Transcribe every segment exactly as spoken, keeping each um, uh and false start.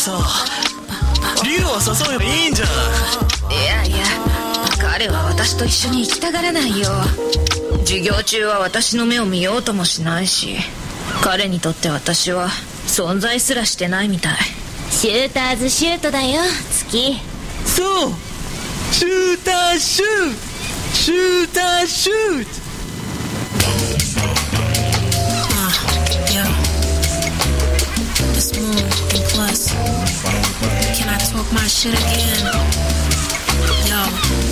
さ、竜を誘えばいいんじゃない。 いやいや、彼は私と一緒に行きたがらないよ。授業中は私の目を見ようともしないし、彼にとって私は存在すらしてないみたい。 シューターズシュートだよ、月。 そう、シューターシュート、シューターシュート。 This moon and plus, can I talk my shit again? Yo,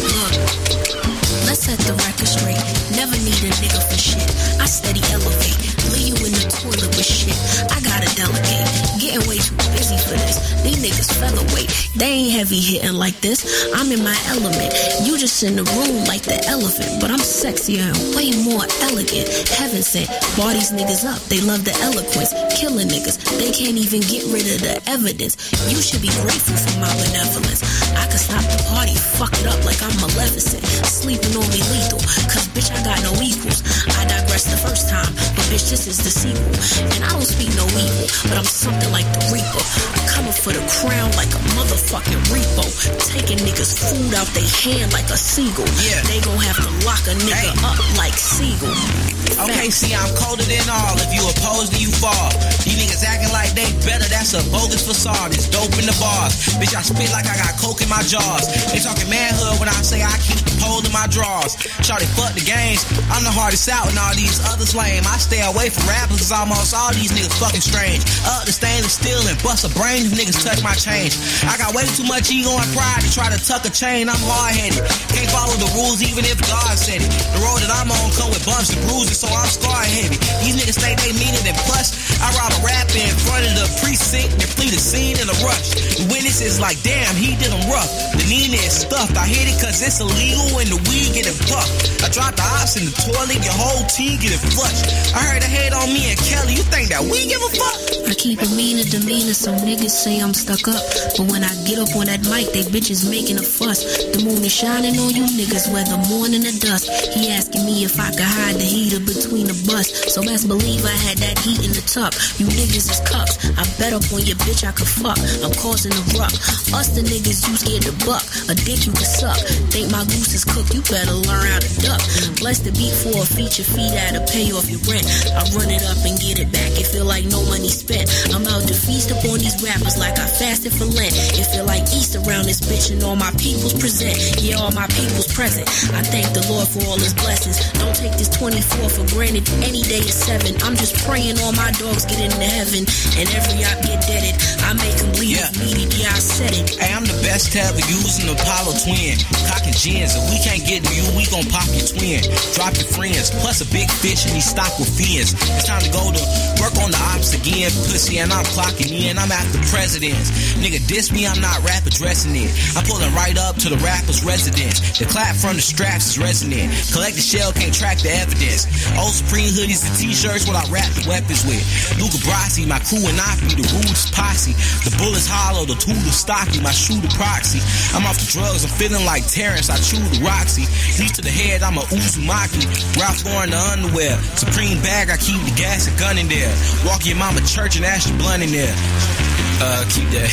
look, let's set the record straight. Never need a nigga for shit. I steady elevate, leave you in the toilet with shit. I gotta delegate, getting way too busy for this. These niggas featherweight, they ain't heavy hitting like this. I'm in my element, you just in the room like the elephant. But I'm sexier and way more elegant. Heaven sent, bar these niggas up, they love the eloquence. Killing niggas, they can't even get rid of the evidence. You should be grateful for my benevolence. I could stop the party, fuck it up like I'm Maleficent. Sleeping on me lethal, cause bitch I got no equals. I digressed the first time, but bitch this is the sequel. And I don't speak no evil, but I'm something like the Reaper. Coming for the crown like a motherfucking repo. Taking niggas food out they hand like a seagull. Yeah. They gon' have to lock a nigga hey. up like Seagull. Okay, see, I'm colder than all. If you oppose, then you fall. These niggas acting like they better, that's a bogus facade. It's dope in the bars. Bitch, I spit like I got coke in my jaws. They talking manhood when I say I keep the pole in my drawers. Shawty, fuck the games. I'm the hardest out and all these others lame. I stay away from rappers cause almost all these niggas fucking strange. Up the stainless steel and bust a brain if niggas touch my change. I got way too much ego and pride to try to tuck a chain. I'm hard-headed. Can't follow the rules even if God said it. The road that I'm on come with bumps and bruises, so I'm scar heavy. These niggas think they mean it and plus I rob a rapper in front of the precinct and flee the scene in a rush. The witness is like, damn, he did them rough. The Nina is stuffed. I hit it cause it's illegal and the weed getting puffed. I dropped the ops in the toilet, your whole team getting flushed. I heard a hate on me and Kelly. You think that we give a fuck? I keep a meaner demeanor, so niggas say I'm stuck up. But when I get up on that mic, they bitches making a fuss. The moon is shining on you niggas, whether morning or dusk. He asking me if I could hide the heater between the bus. So best believe I had that heat in the tuck. You niggas is cucks. I bet up on your bitch I could fuck. I'm causing a ruck. Us the niggas you scared to buck. A dick you can suck. Think my goose is cooked, you better learn how to duck. Bless the beat for a feature fee that'll pay off your rent. I run it up and get it back. It feel like no money spent. I'm out to feast up on these rappers like I fasted for Lent. It feel like Easter around this bitch and all my people's present. Yeah, all my people's present. I thank the Lord for all his blessings. Don't take this twenty-four for granted. Any day is seven. I'm just praying all my dogs get into heaven. And every op get deaded. I make them bleed yeah. needed. Yeah, I said it. Hey, I'm the best to ever use an Apollo twin. Cocking gins. If we can't get to you, we gon' pop your twin. Drop your friends. Plus a big fish and he stock with fins. It's time to go to work on the ops again. Pussy and I'm clocking in. I'm after presidents. Nigga diss me, I'm not rap addressing it. I'm pulling right up to the rapper's residence. The clap from the straps is resonant. Collect the shell, can't track the evidence. Old Supreme hoodies and t-shirts, what I wrap the weapons with. Luca Brasi, my crew and I be the rudest posse. The bullet's hollow, the tool is stocky, my shooter proxy. I'm off the drugs, I'm feeling like Terrence, I chew the Roxy. Knees to the head, I'm a Uzumaki. Ralph Lauren the underwear. Supreme bag, I keep the gas and gun in there. Walk your mama church and ash the blunt in there. Uh, keep that.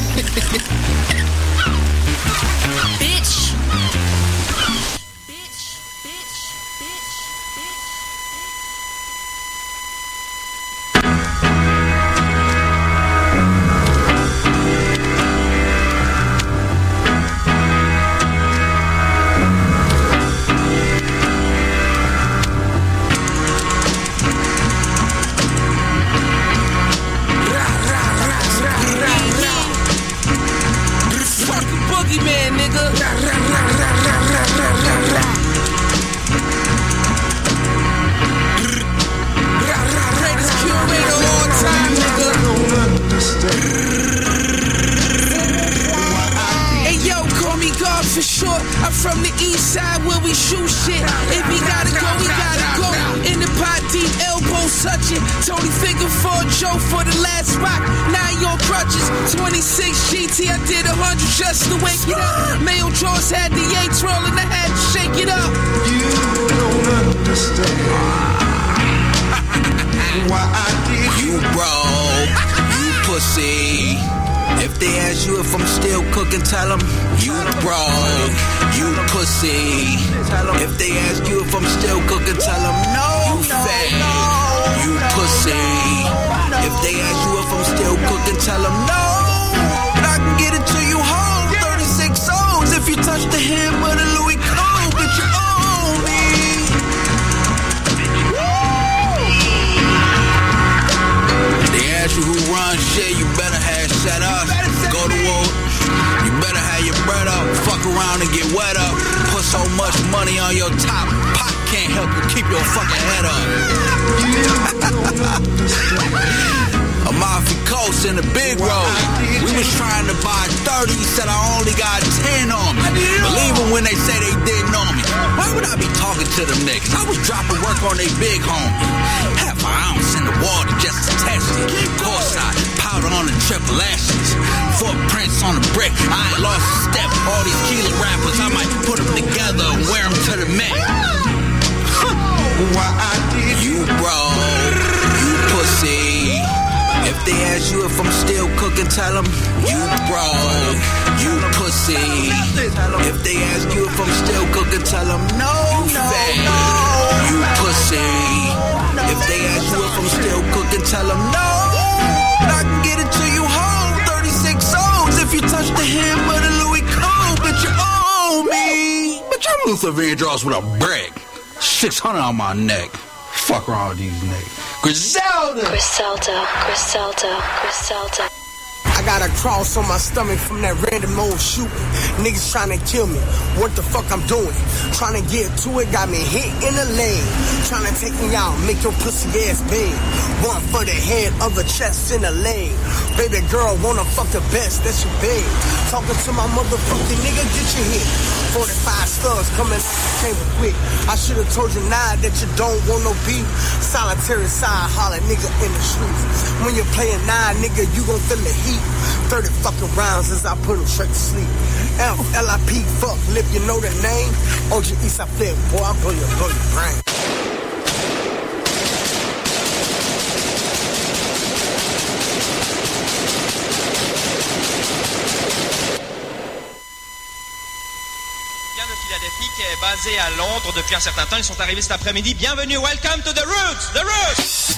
Bitch. Just to wake it up. Mayo Jaws had the A twirling, I had to shake it up. You don't understand why I did you broke, you pussy. If they ask you if I'm still cooking, tell them you broke, you pussy. If they ask you if I'm still cooking, tell them no, you fake, you pussy. If they ask you if I'm still cooking, tell them no, but I can get it to you home. thirty-six O's if you touch the hem of the Louis Code, but you owe me. They ask you who runs shit, you better have shut up. Go to war, you better have your bread up. Fuck around and get wet up. Put so much money on your top, Pop can't help you keep your fucking head up. Amalfi Coast in the big road. We was trying to buy thirty, he said I only got ten on me. Believe them when they say they didn't know me. Why would I be talking to them niggas? I was dropping work on they big homie. Half an ounce in the water just to test it. Courtside, powder on the triple ashes. Footprints on the brick, I ain't lost a step. All these killer rappers, I might put them together and wear them to the Met. Why I did you broke, you pussy. If they ask you if I'm still cooking, tell them you broke, you pussy. If they ask you if I'm still cooking, tell them no, you fat, you pussy. If they ask you if I'm still cooking, tell them no, but I can get it to you home. thirty-six O's if you touch the hem of the Louis Code, but you owe me. But I'm Luther Vandross with a brick, six hundred on my neck. Fuck wrong with these niggas. Griselda! Griselda, Griselda, Griselda. I got a cross on my stomach from that random old shooting. Niggas trying to kill me. What the fuck I'm doing? Trying to get to it, got me hit in the leg. Trying to take me out, make your pussy ass big. One for the head, other chest in the leg. Baby girl wanna fuck the best, that's your big. Talking to my motherfucking nigga, get your hit. forty-five studs coming, came quick. I should've told you now that you don't want no beef. Solitary side holler nigga in the streets. When you're playing nine, nigga, you gon' feel the heat. thirty fucking rounds as I put him straight to sleep. F L I P, fuck, lip, you know the name? O G East, I flip, boy, I blow your, blow your brain. Qui est basé à Londres depuis un certain temps. Ils sont arrivés cet après-midi. Bienvenue, welcome to the roots, the roots.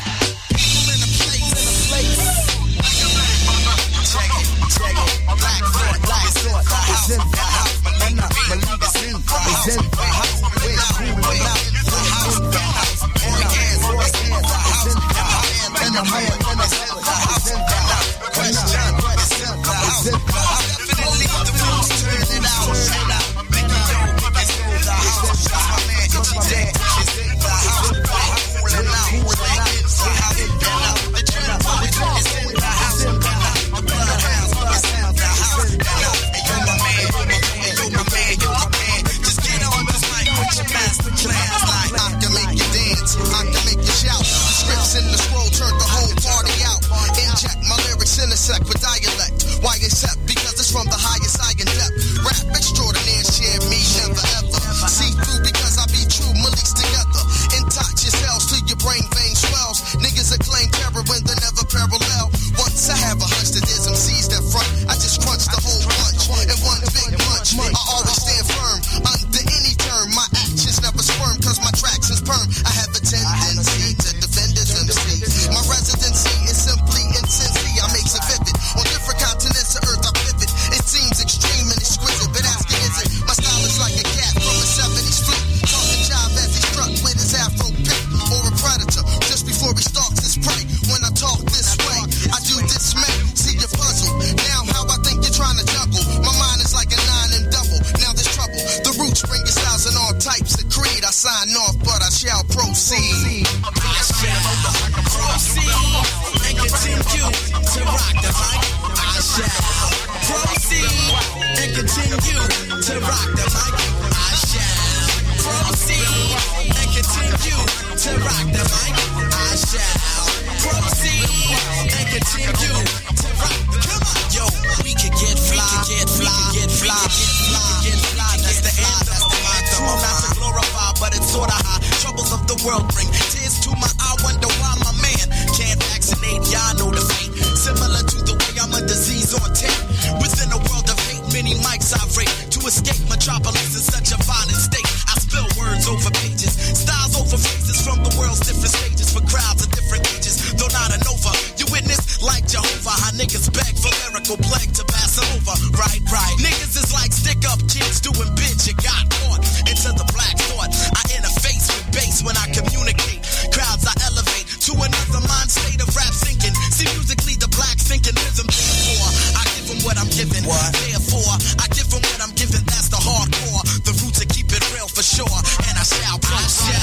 escape. Metropolis in such a violent state. I spill words over pages, styles over faces from the world's different stages for crowds of different ages. Though not a nova, you witness like Jehovah how niggas beg for lyrical plague to pass them over. Right, right. Niggas is like stick-up kids doing bitch. You got caught into the black thought. I interface with bass when I communicate. Crowds I elevate to another mind state of rap sinking. See musically the black sinking rhythm. Therefore, I give them what I'm giving. What? Therefore, I give them what I'm giving. That's the hardcore. The roots to keep it real for sure. And I shall proceed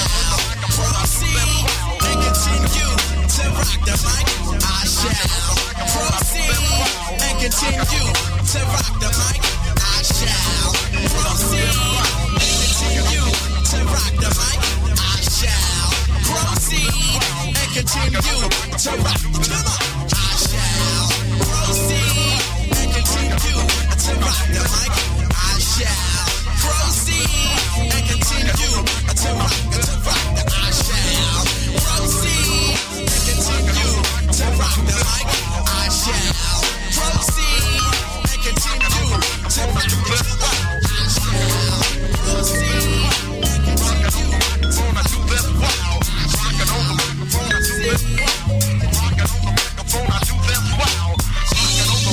and continue to rock the mic. I shall proceed and continue to rock the mic. I shall proceed and continue to rock the mic. I shall proceed and continue to rock the mic. I shall proceed and continue to rock the mic. I shall proceed and continue to rock the mic. I shall proceed and continue to rock the mic. I shall proceed and continue to rock the mic. I shall proceed and continue to rock the mic. Rockin' on the microphone, I do this well. Rockin' on the microphone, I do this well. Rockin' on the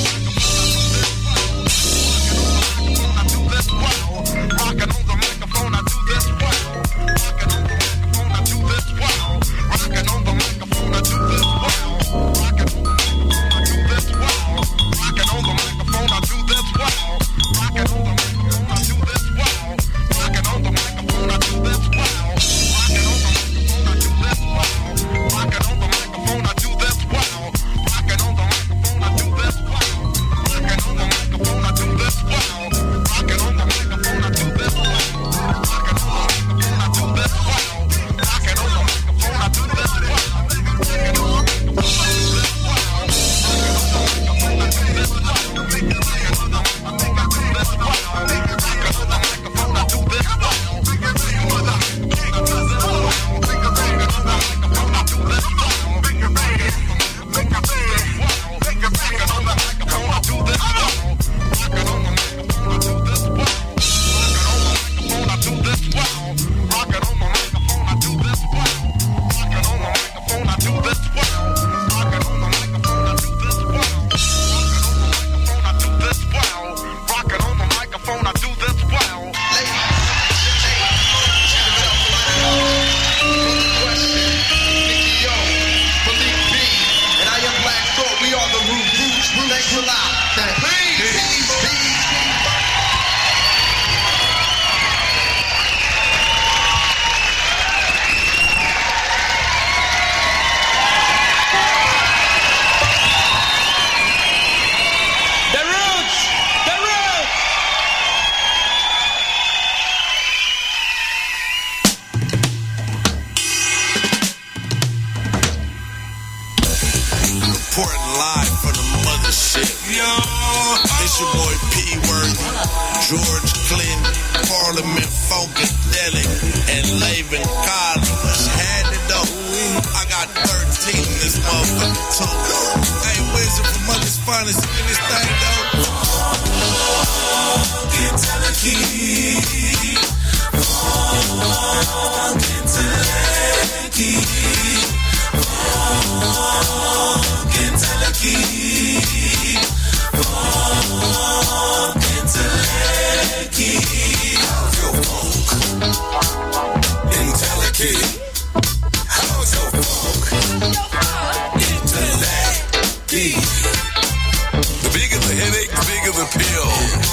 Rockin' on the microphone, I do this well. Rockin' on the microphone, I do this well. Rockin' on the microphone, I do this well. Rockin' on the microphone, I do this well. Rockin' on the microphone, I do this well. Rockin' on the microphone, I do this well. Rockin' on the microphone, I do this well. Rockin' on the microphone, I do this well. Rockin' on the microphone, I do this well. Rockin' on the microphone, I do this well. Rockin' on the microphone, I do this well. Rockin' on the microphone, I do this well. Rockin' on the microphone, I do this well. Rockin' on the microphone, I do this well. The bigger the headache, the bigger the pill.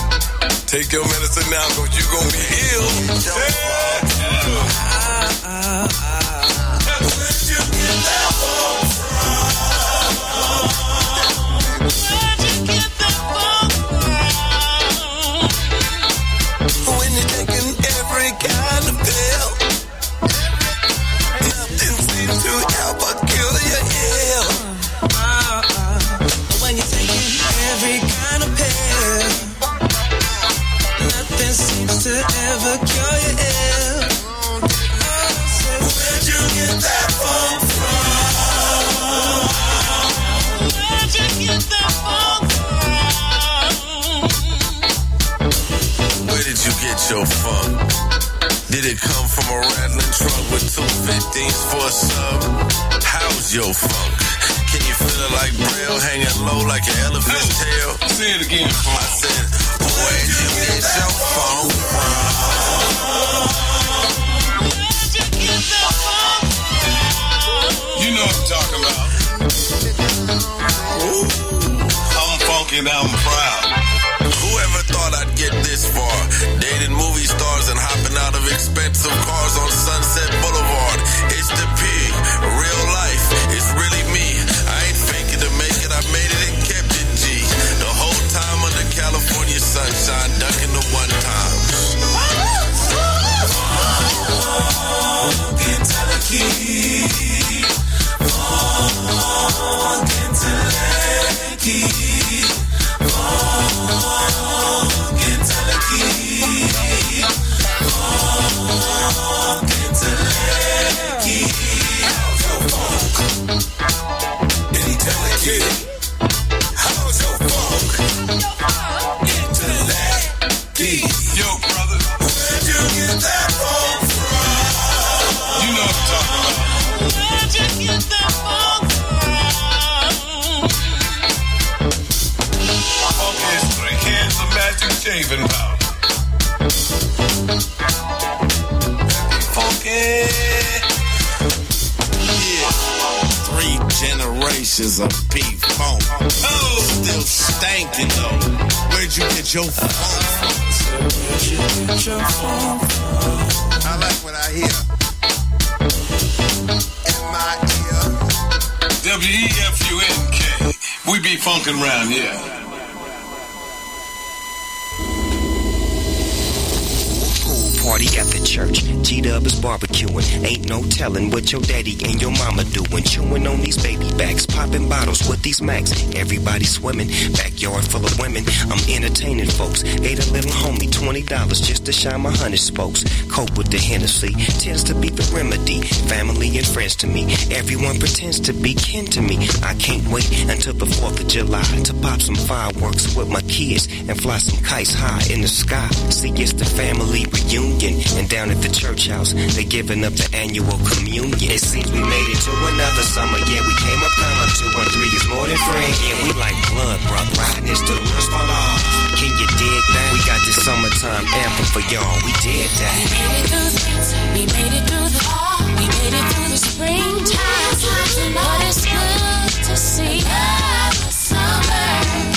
Take your medicine now, cause you gon' be healed. Yeah. Where'd you get that funk from? Where'd you get that funk from? When you're taking every kind of pill, nothing seems to help but cure your ill. When you're taking every kind of pill, nothing seems to ever cure your ill. Oh, so where'd you How's your funk? Did it come from a rattling trunk with two fifteens for a sub? How's your funk? Can you feel it like braille hanging low like an elephant's tail? Say it again, Paul. I said, where'd you get your funk from? You know what I'm talking about. Ooh, I'm funky and I'm proud. Whoever thought I'd get this far? Dating movie stars and hopping out of expensive cars on Sunset Boulevard. It's the pig. Real life. It's really me. I ain't faking to make it. I made it and kept it G. The whole time under California sunshine, ducking the one times. Yo, brother, where'd you get that funk from? You know what I'm talking about. Where'd you get that funk from? Funky is three cans of magic shaving powder. Funky. Yeah. Three generations of P-Funk. Oh, still stankin' though. Where'd you get your funk from? Where'd you get your funk from? I like what I hear. In my ear. W E F U N K. We be funkin' round here. Party at the church, G-Dub is barbecuing. Ain't no telling what your daddy and your mama doing. Chewing on these baby backs, popping bottles with these Macs. Everybody swimming, backyard full of women. I'm entertaining folks. Ate a little homie, twenty dollars just to shine my hundred spokes. Cope with the Hennessy, tends to be the remedy. Family and friends to me, everyone pretends to be kin to me. I can't wait until the fourth of July to pop some fireworks with my kids and fly some kites high in the sky. See, it's the family reunion. And down at the church house, they giving up the annual communion. It seems we made it to another summer. Yeah, we came up coming. Two and three is more than friends. Yeah, we like blood, brother. Riding this till the wheels fall off. Can you dig that? We got this summertime anthem for y'all. We did that. We made it through the winter. We made it through the fall. We made it through the springtime. But it's good to see the summer.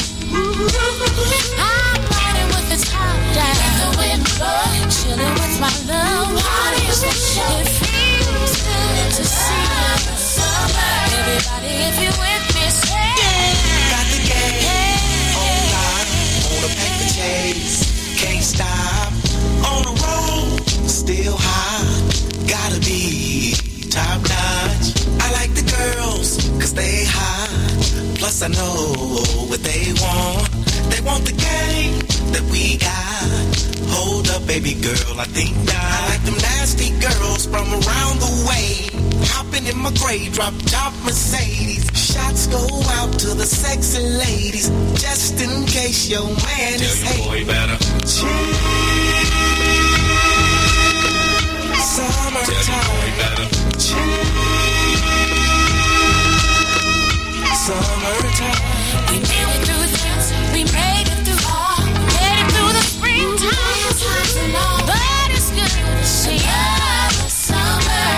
I'm riding with the top down. The wind blowing. Chilling with my love, what is it? It feels good to see the summer. Everybody, if you with me, say yeah. Got the game yeah. online, on a paper chase, can't stop. On the road, still high, gotta be top notch. I like the girls, cause they hot. Plus I know what they want. They want the game that we got. Hold up, baby girl, I think not. I like them nasty girls from around the way. Hopping in my gray drop top Mercedes. Shots go out to the sexy ladies. Just in case your man Tell is your boy better. Chill. Summertime. Tell your boy better. Chill. Summertime. We made it through the winter. We made it through all. We made it through the springtime. But it's good to see the summer.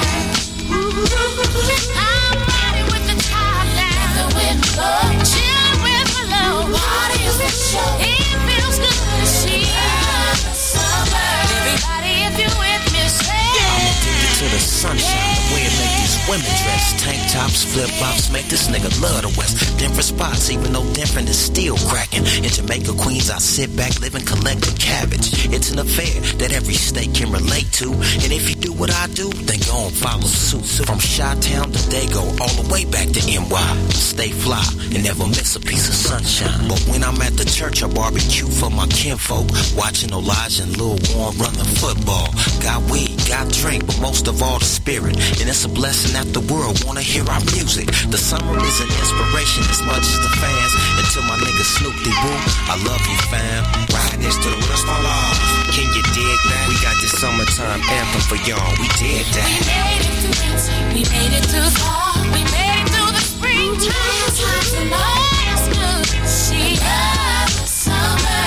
I'm riding with the top down. The wind blows. Chilling with my love. What is the show? It feels good to see the summer. Everybody, if you're with me, say I'm addicted to the sunshine. The way it make these women dress. Tank tops, flip flops, make this nigga love the West. Different spots, even though different is still cracking. In Jamaica, Queens, I sit back, live and collect the cabbage. It's an affair that every state can relate to. And if you do what I do, then go and follow suit. From Chi-Town to Dago, all the way back to N Y. Stay fly and never miss a piece of sunshine. But when I'm at the church, I barbecue for my kinfolk. Watching Elijah and Lil Warren run the football. Got weed, got drink, but most of all the spirit. And it's a blessing that the world wanna hear our music. music. The summer is an inspiration as much as the fans. Until my nigga Snoop the Woo, I love you, fam. Riding this to the wheels fall off. Can you dig that? We got this summertime anthem for y'all. We did that. We made it through winter. We made it through fall. We made it through the springtime. It's hot to last good. She loves the summer.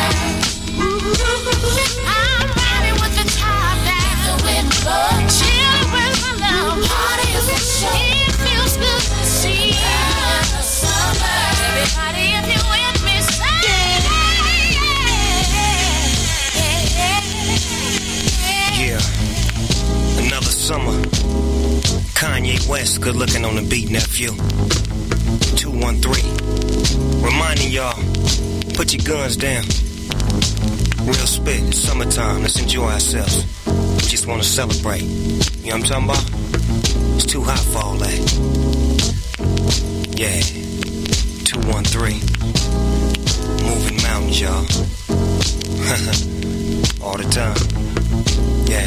I'm riding with the top down. The wind blows. Chilling with my love. Party is a show. It feels good to see the summer. Everybody, if you're with me, say yeah. Yeah. Another summer. Kanye West, good looking on the beat, nephew. two one three. Reminding y'all, put your guns down. Real spit, it's summertime, let's enjoy ourselves. We just wanna celebrate. You know what I'm talking about? It's too hot for all that. Yeah. two one three. Moving mountains, y'all. All the time. Yeah.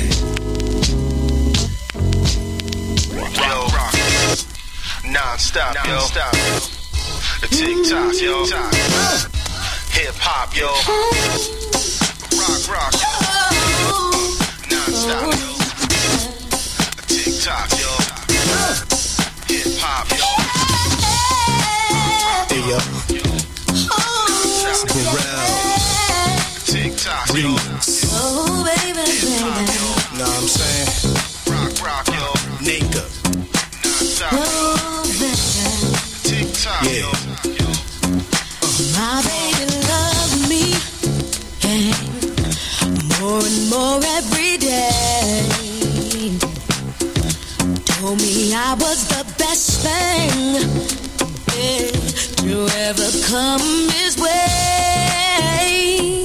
Yo, non-stop, yo. Non-stop. The tick-tock, yo. Hip-hop, yo. Rock, rock, yo. Non-stop, yo. Tick-tock, yo. Hip-hop, yo. Hey, yo. Pharrell. Tick-tock, yo. oh, baby, baby. Know what I'm saying? Rock, rock, yo. Nigga. Non-stop, oh, baby. Tick-tock, Yeah. yo. My baby loves me, yeah, more and more every day. Told me I was the best thing, yeah, to ever come his way.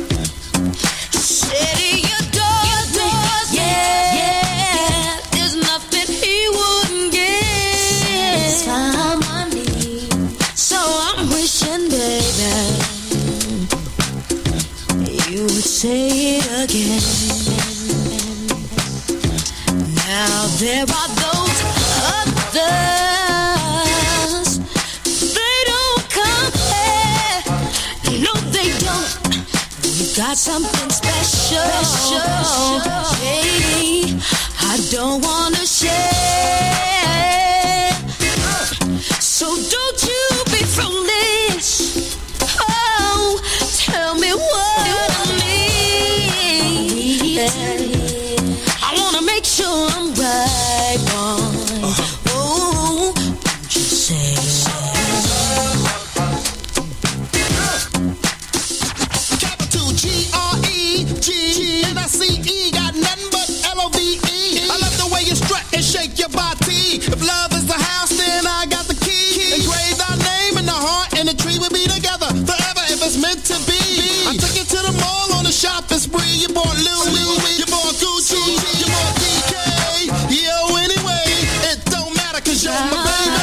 Said he adores me, yeah, yeah, there's nothing he wouldn't give. Time I need, so I'm wishing, baby, you would say it again. Now there are those others, they don't compare. No, they don't. We've got something special, hey, I don't wanna share. So don't you be foolish. Oh, tell me what you need. I wanna make sure I'm right, boy. Oh, don't you say Capital G R E G N I C E, got nothing but L O V E. I love the way you strut and shake your body. If love is the house, then I got the key. Engrave our name in the heart, and the tree will be together forever if it's meant to be. I took you to the mall on a shopping spree. You bought Louis, you bought Gucci, you bought D K. Yo, anyway, it don't matter 'cause you're my baby.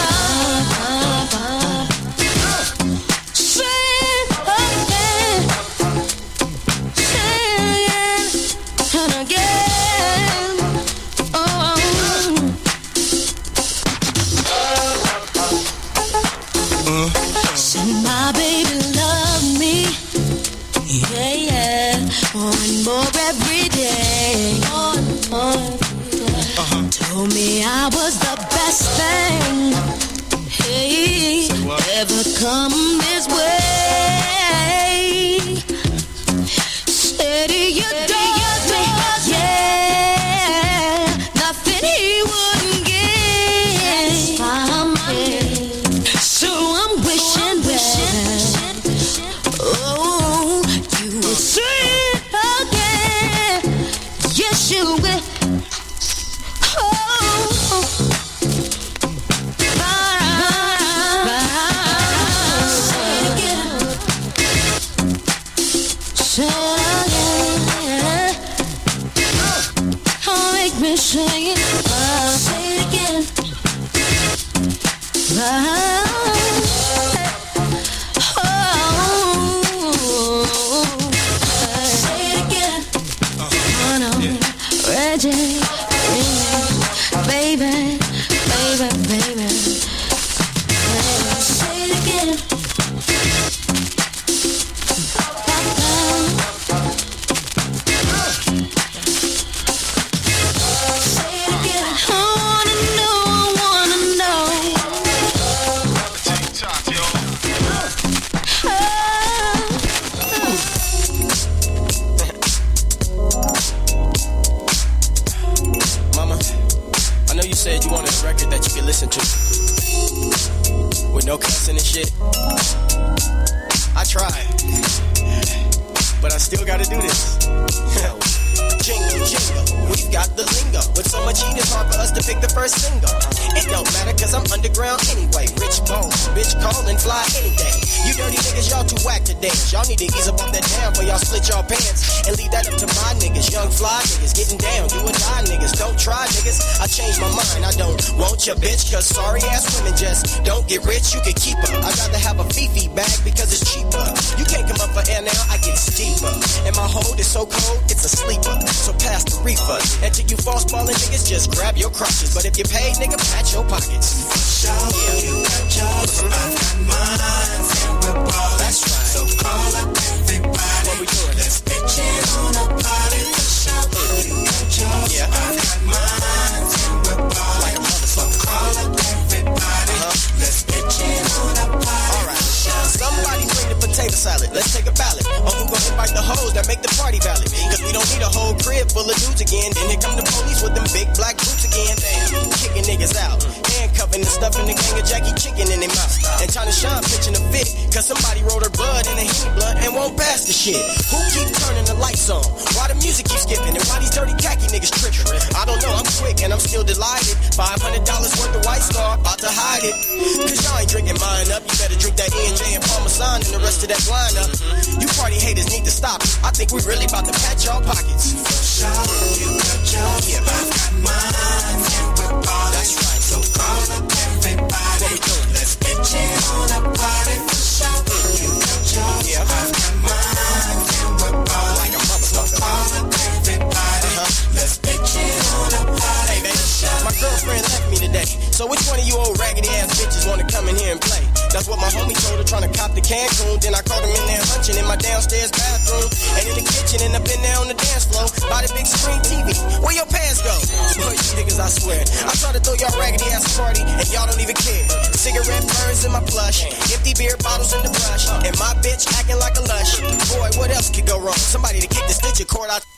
my baby love me, yeah, yeah, more and more every day. More and more every day. Uh-huh. Told me I was the best thing, hey, ever come this way. Said he adored me, yeah, nothing he wouldn't give. So I'm wishing that, oh, you would say it again. Yes, you will. Oh, say it again. Say it again. Oh, make me say it. Oh, say it again. Oh. Reggie, baby, baby, baby. shit. I tried, but I still gotta do this. Jingle, jingle, we've got the lingo. With so much heat, it's hard for us to pick the first single. It don't matter, cause I'm underground anyway. Rich bone, bitch call and fly any day. You dirty niggas, y'all too whack to dance. Y'all need to ease up off that down before y'all split y'all pants. And leave that up to my niggas, young fly niggas. Getting down, you and I niggas. Don't try niggas, I changed my mind. I don't want your bitch, cause sorry ass women just don't get rich. You can keep her. I'd rather have a Fifi bag because it's cheaper. You can't come up for air now, I get steeper. And my hold is so cold, it's a sleeper. So pass the reefer. And to you false ballin' niggas, just grab your crutches. But if you paid, nigga, pat your pockets. For sure, yeah. You got yours, mm-hmm. I've got mine, and we're ballin'. That's right. So call up everybody. What we doing? Let's pitch in on a party for sure. Mm-hmm. You got yours, yeah. I've got mine, and we're ballin'. Like a motherfucker. So call up everybody. Uh-huh. Let's pitch in on a party. All right. Somebody bring the potato salad. Let's take a ballot on who gon' invite the hoes that make the party valid. Cause we don't need a whole crib full of dudes again. Then here come the police with them big black boots again. Damn, kicking niggas out. Handcuffing the stuff in the gang of Jackie Chicken in their mouth. And China Shine pitching a fit. Cause somebody rolled her blood in a Henny blunt and won't pass the shit. Who keep turning the lights on? Why the music keep skipping? And why these dirty khaki niggas tripping? I don't know, I'm quick and I'm still delighted. five hundred dollars worth of White Star, about to hide it. Cause y'all ain't drinking mine up. You better drink that E and J and Parmesan and the rest of that lineup. You party haters need to stop. I think we really about to pat y'all pockets. For sure, you got yours, yeah, I've got mine, and we're ballin'. That's right, so call up everybody. What we doing? Let's pitch in on a party for sure. You got yours, yeah, I've got mine, and we're ballin'. Like a motherfucker. So call up everybody. Uh-huh. Let's pitch in on a party. Hey, baby, my girlfriend left me today. So which one of you old raggedy ass bitches wanna come in here and play? That's what my homie told her, trying to cop the Cancun. Then I caught him in there hunching in my downstairs bathroom. And in the kitchen and up in there on the dance floor. By the big screen T V. Where your pants go? Boy, you niggas, I swear. I try to throw y'all raggedy ass party and y'all don't even care. Cigarette burns in my plush. Empty beer bottles in the brush. And my bitch acting like a lush. Boy, what else could go wrong? Somebody to kick the stitcher cord out.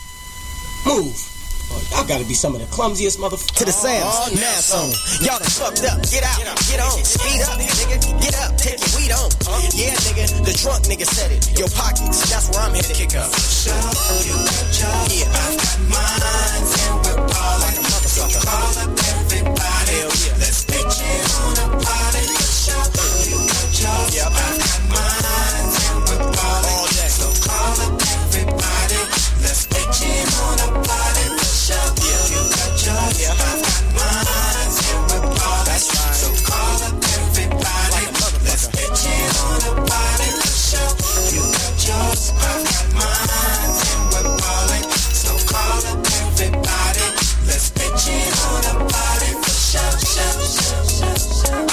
Move. Oh, y'all gotta be some of the clumsiest motherfuckers. To the sound. Oh, now song. Y'all done fucked up. Get out. Get on. Speed up, nigga. Get up. Take your weed on. Yeah, nigga. The drunk nigga said it. Your pockets. That's where I'm here to kick up. Show you got yours. Yeah. I've got mine. And we're ballin'. Like a motherfucker. Call up everybody. Hell yeah. Let's pitch in on a party. Show you got yours. Yeah. I've got mine. And we're ballin'. All day. So call up everybody. Let's pitch in on a party. Yeah, you got yours, yeah, I've got mine, and we're ballin'. That's right. So call up everybody, like a motherfucker. Let's pitch in on a party for sure. You got yours, I've got mine, and we're ballin'. So call up everybody, let's pitch in on a party for sure, sure, sure, sure, sure.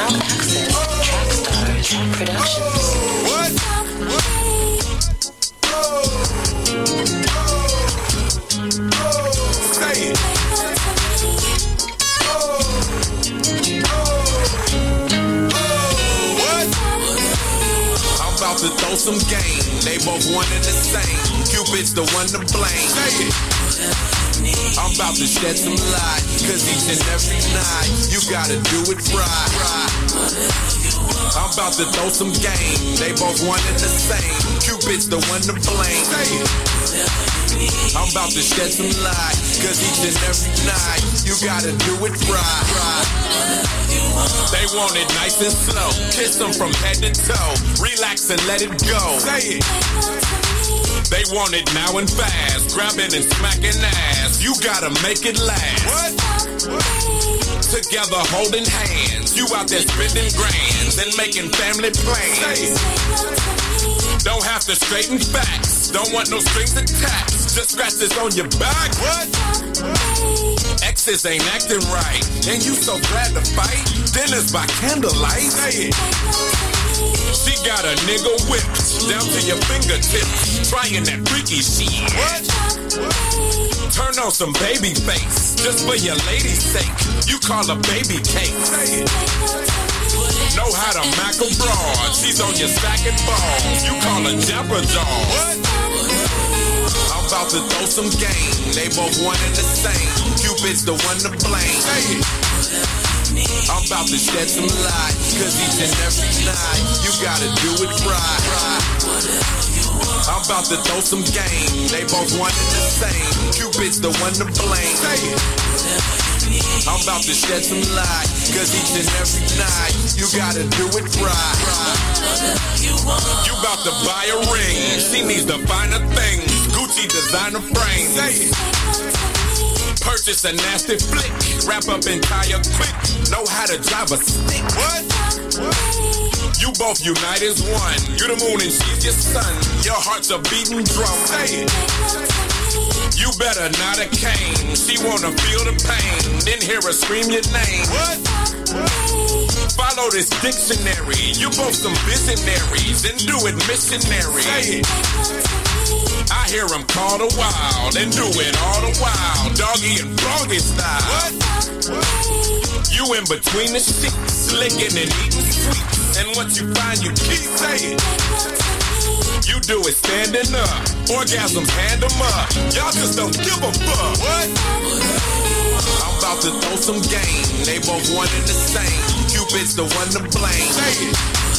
Access Trackstar Productions. What? Say it. What? I'm about to throw some game. They both one and the same. Cupid's the one to blame. Say it. I'm about to shed some light, cause each and every night you gotta do it right. I'm about to throw some game. They both one and the same. Cupid's the one to blame. I'm about to shed some light, cause each and every night you gotta do it right. They want it nice and slow. Kiss them from head to toe. Relax and let it go. Say it. They want it now and fast, grabbing and smacking ass. You gotta make it last. What? Together holding hands, you out there spending grands and making family plans. Don't have to straighten facts, don't want no strings attached. Just scratches on your back. What? Exes ain't acting right, and you so glad to fight. Dinners by candlelight. Say it. She got a nigga whipped down to your fingertips, trying that freaky shit. What? Turn on some baby face, just for your lady's sake. You call her baby cake. Know how to mac a broad, she's on your stacking balls. You call her Jabra Jaw. What? I'm about to throw some game. They both one and the same. Cupid's the one to blame. I'm about to shed some light, cause each and every night you gotta do it right. I'm about to throw some game. They both one and the same. Cupid's the one to blame. I'm about to shed some light, cause each and every night you gotta do it right. You about to buy a ring, she needs the finer things. Gucci designer frame. Purchase a nasty flick, wrap up and tie up quick. Know how to drive a stick. What? You both unite as one. You the moon and she's your sun. Your heart's a beating drum. Say it. You better not a cane. She wanna feel the pain, then hear her scream your name. What? Follow this dictionary. You both some visionaries and do it missionary. Say it. I hear them call the wild and do it all the while, doggy and froggy style. What? You in between the sheets, licking and eating sweets, and what you find you keep saying. You do it standing up, orgasms hand them up. Y'all just don't give a fuck. What? I'm about to throw some game. They both one and the same. Cupid's the one to blame. Say it.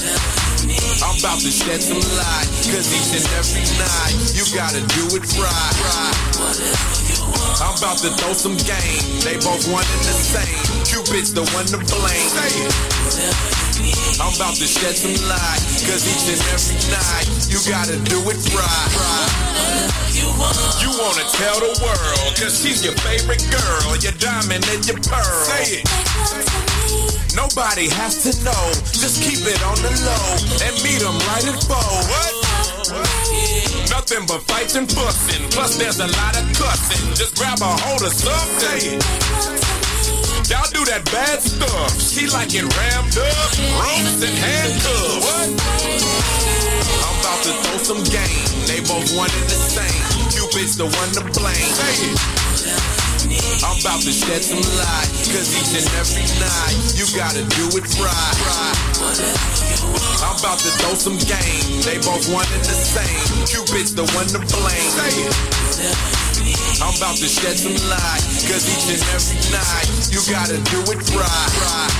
I'm about to shed some light, cause each and every night you gotta do it right. I'm about to throw some game. They both one and the same. Cupid's the one to blame. I'm about to shed some light, cause each and every night you gotta do it right. You wanna tell the world, cause she's your favorite girl, your diamond and your pearl. Say it. Nobody has to know, just keep it on the low and meet them right in foe. What? Nothing but fights and fussing, plus there's a lot of cussing. Just grab a hold of something. Y'all do that bad stuff, she like it rammed up, ropes and handcuffs. What? I'm about to throw some game, they both one and the same. Cupid's the one to blame. Say it. I'm about to shed some light, cause each and every night you gotta do it right. I'm about to throw some game. They both one and the same. Cupid's the one to blame. I'm about to shed some light, cause each and every night you gotta do it right.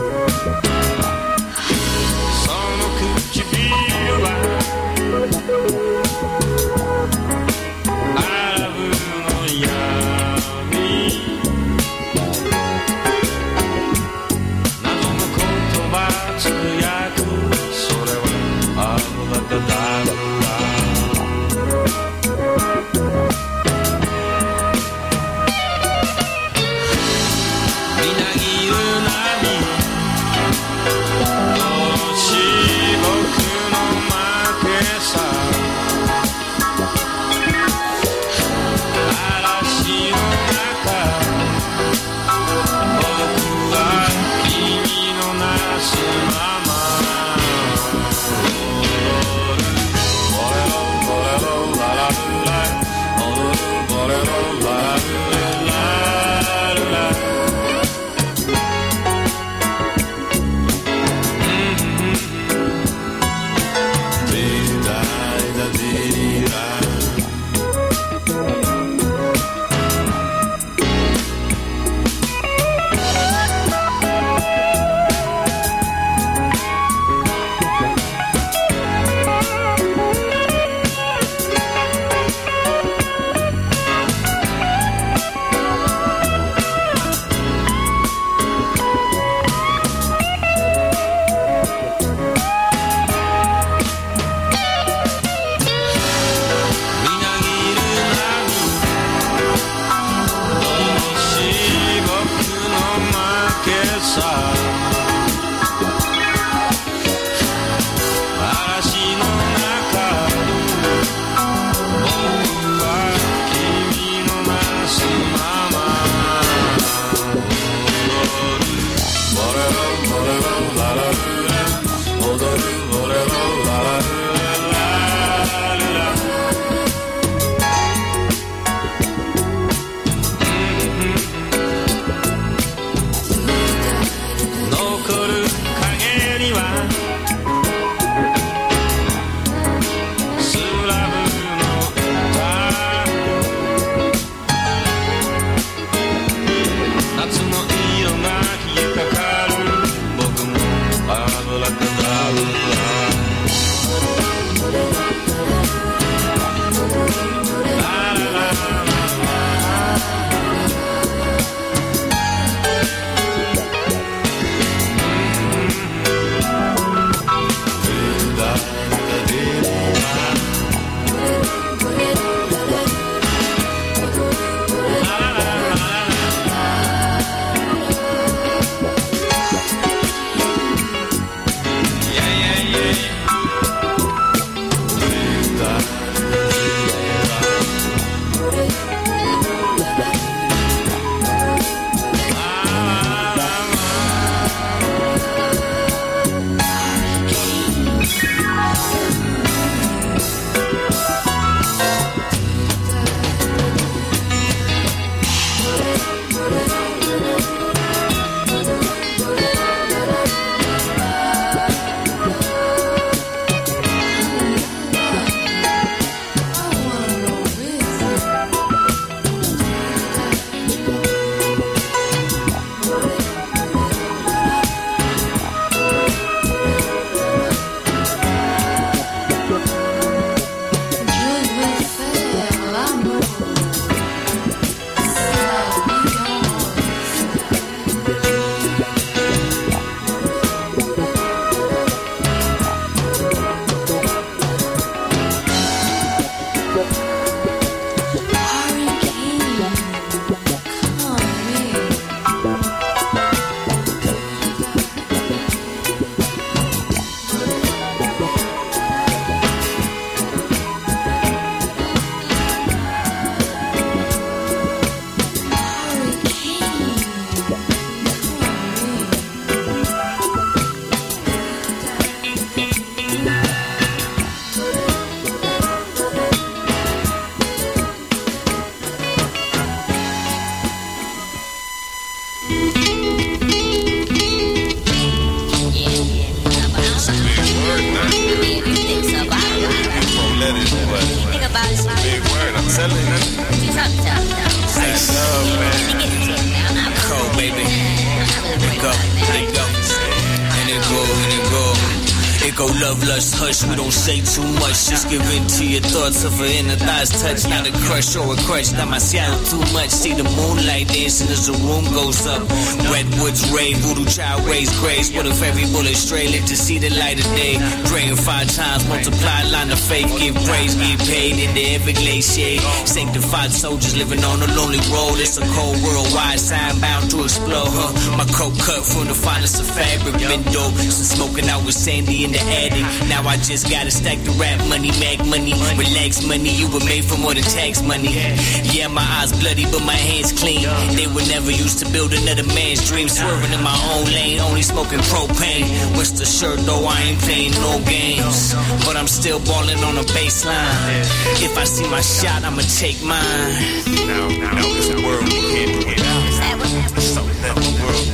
So that is what? Think about it. Big word, I'm telling you. Nice. Love, man. Cold, baby. Let go, let go. And it go, and it go. It go love, lust, hush, we don't say too much. Just give in to your thoughts of her inner thighs touch. Not a crush or a crush, demasiado too much. See the moonlight dancing as the room goes up. Redwoods rave, voodoo child raised grace. What if every bullet stray lit to see the light of day? Praying five times, multiply, line of faith. Give praise, get paid in the Everglades shade. Sanctified soldiers living on a lonely road. It's a cold world wide sign bound to explode, huh? My coat cut from the finest of fabric. Been dope since smoking out with Sandy in the attic. Now I just gotta stack the rap money, mag money, relax money. You were made for more than tax money. Yeah, my eyes bloody, but my hands clean. They were never used to build another man's dream. Swerving in my own lane, only smoking propane. What's the shirt though? I ain't playing no games, but I'm still balling on a baseline. If I see my shot, I'ma take mine. Now, now it's a world we can't do without. So that world.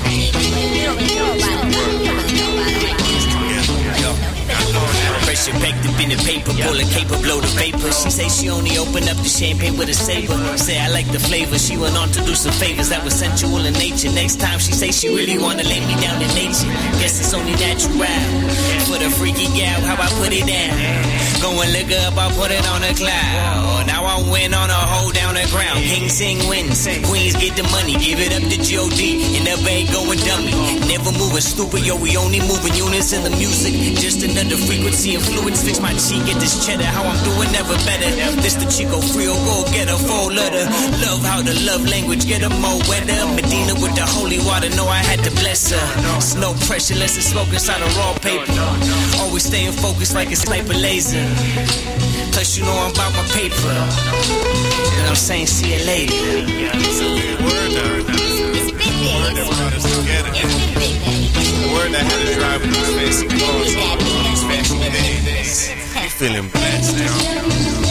Pressure packed up in the paper, pull a caper, blow the vapor. She say she only opened up the champagne with a saber. Say I like the flavor, she went on to do some favors that was sensual in nature. Next time she say she really wanna lay me down in nature. Guess it's only natural. For the freaky gal, how I put it down. Go and look up, I put it on a cloud. Now I win on a hold down the ground. King sing wins, queens get the money. Give it up to G O D, and the bay going dummy. Never moving stupid, yo, we only moving units in the music. Just another frequency influence. Fix my cheek, get this cheddar. How I'm doing, never better. This the Chico Frio, go get a full letter. Love how the love language get a more weather. Medina with the holy water, know I had to bless her. It's no pressure, less than smoke inside a raw paper. Always staying focused like a sniper laser. Plus you know I'm about my paper. You know what I'm saying? See you later. It's a big word now. The word that brought us together. The word that had to drive with these fancy cars on these fancy days. We feeling blessed now.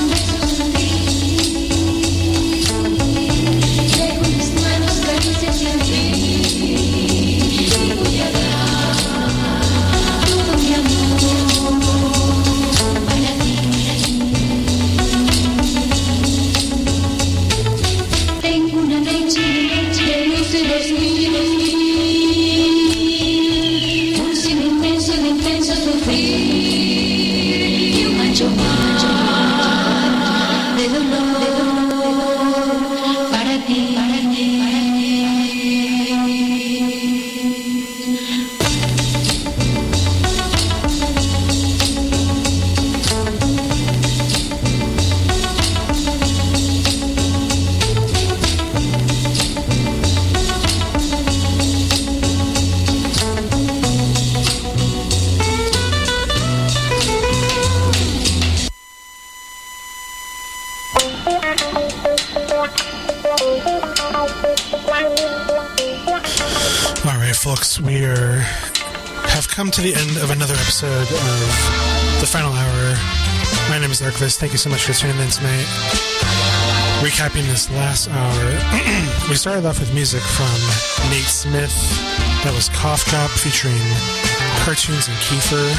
We are have come to the end of another episode of the final hour. My name is Archivist. Thank you so much for tuning in tonight. Recapping this last hour, we started off with music from Nate Smith. That was Cough Drop featuring Cartoons and Kiefer.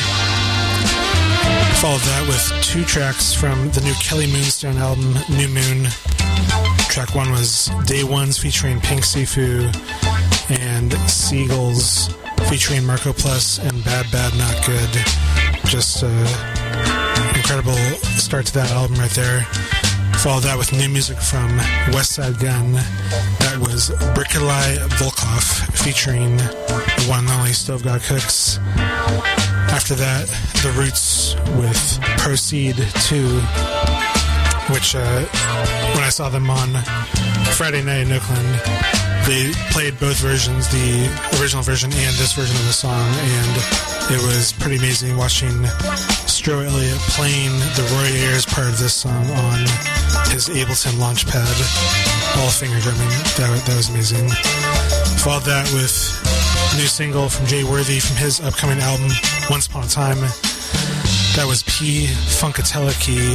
Followed that with two tracks from the new Kelly Moonstone album, New Moon. Track one was Day Ones featuring Pink Sifu, and Seagulls featuring Marco Plus and Bad Bad Not Good. Just an incredible start to that album right there. Followed that with new music from West Side Gun. That was Brikolai Volkov featuring the one and only Stove God Cooks. After that, The Roots with Proceed two, which uh, when I saw them on Friday night in Oakland, they played both versions, the original version and this version of the song, and it was pretty amazing watching Stro Elliott playing the Roy Ayers part of this song on his Ableton Launchpad, all finger drumming. That, that was amazing. Followed that with a new single from Jay Worthy from his upcoming album, Once Upon a Time. That was P. Funkateliki,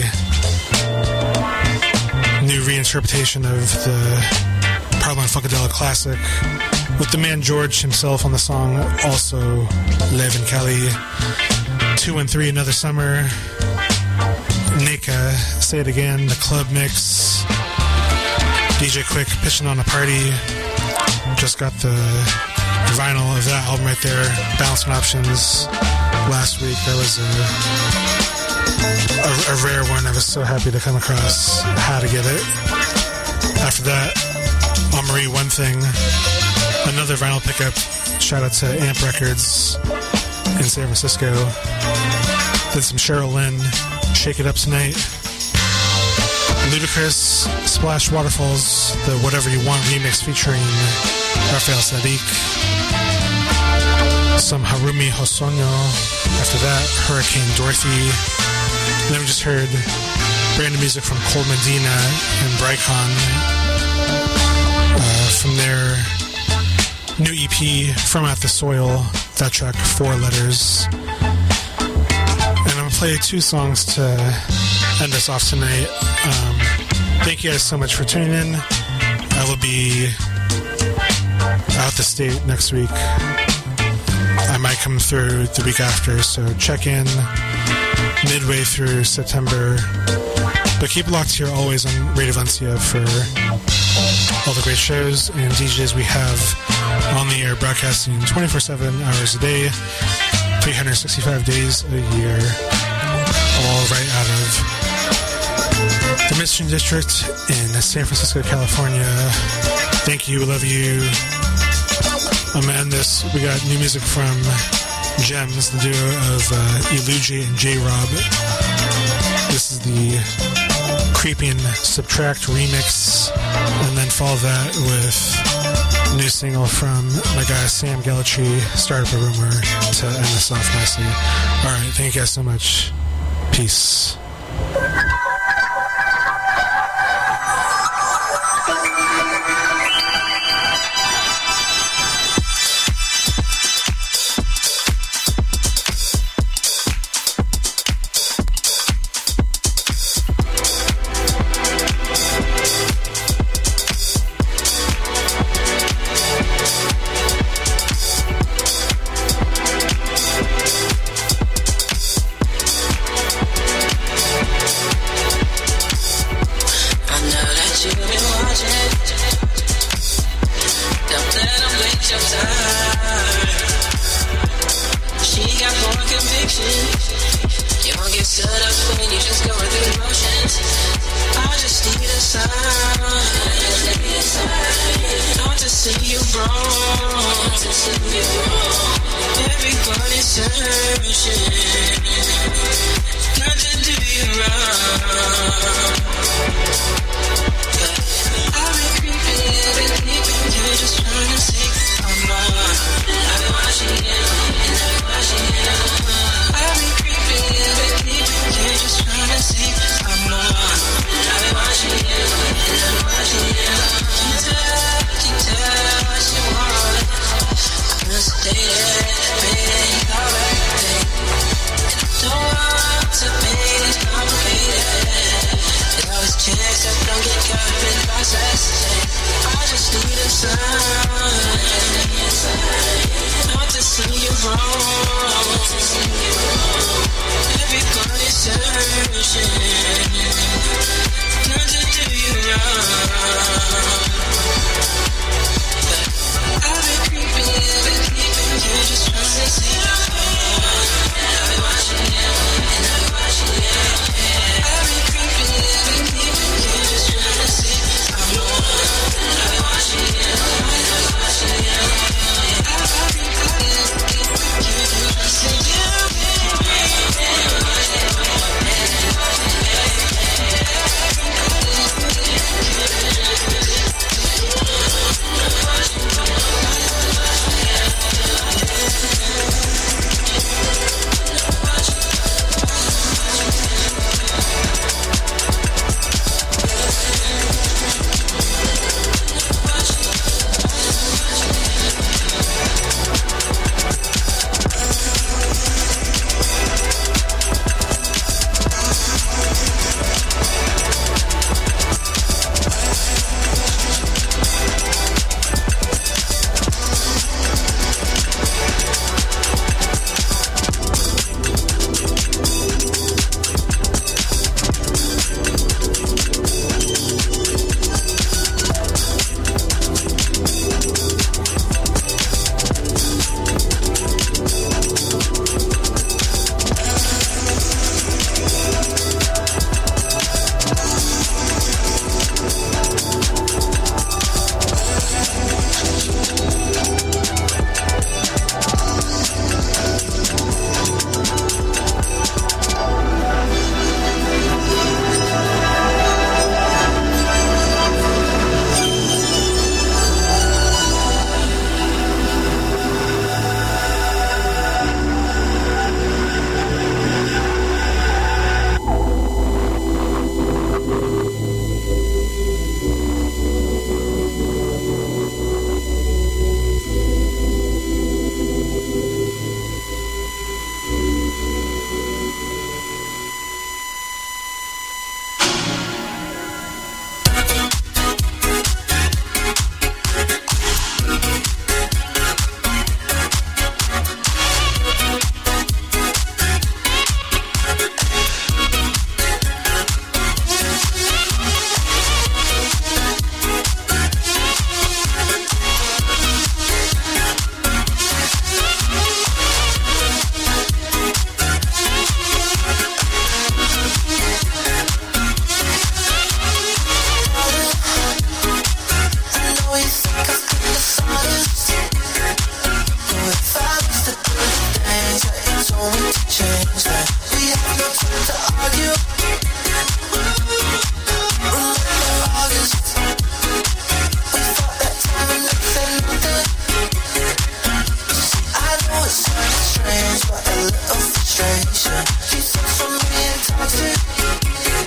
new reinterpretation of the Parliament Funkadelic classic, with the man George himself on the song, also Lev and Kelly. Two and Three, Another Summer, Jamaica, Say It Again, The Club Mix, D J Quick, Pitching on a Party. Just got the vinyl of that album right there, Balancing Options, last week. That was a, a, a rare one. I was so happy to come across. How to get it. After that, Marie One Thing, another vinyl pickup. Shout out to Amp Records in San Francisco. Did some Cheryl Lynn, Shake It Up Tonight. Ludacris, Splash Waterfalls, the Whatever You Want remix featuring Rafael Sadiq. Some Harumi Hosono. After that, Hurricane Dorothy. And then we just heard brand new music from Cole Medina and Brycon uh, from their new E P, From Out the Soil. That track, Four Letters. And I'm going to play two songs to end us off tonight. Um, thank you guys so much for tuning in. I will be out the state next week. I might come through the week after, so check in midway through September. But keep locked here always on Radio Valencia for all the great shows and D Js we have on the air, broadcasting twenty-four seven hours a day, three hundred sixty-five days a year, all right out of the Mission District in San Francisco, California. Thank you, love you. I'm gonna end this. We got new music from Gems, the duo of uh, Eluji and J-Rob. This is the Creeping Subtract remix, and then follow that with a new single from my guy Sam Gallatry, Start Up a Rumor, to end this off nicely. Alright, thank you guys so much. Peace. Everybody's searching.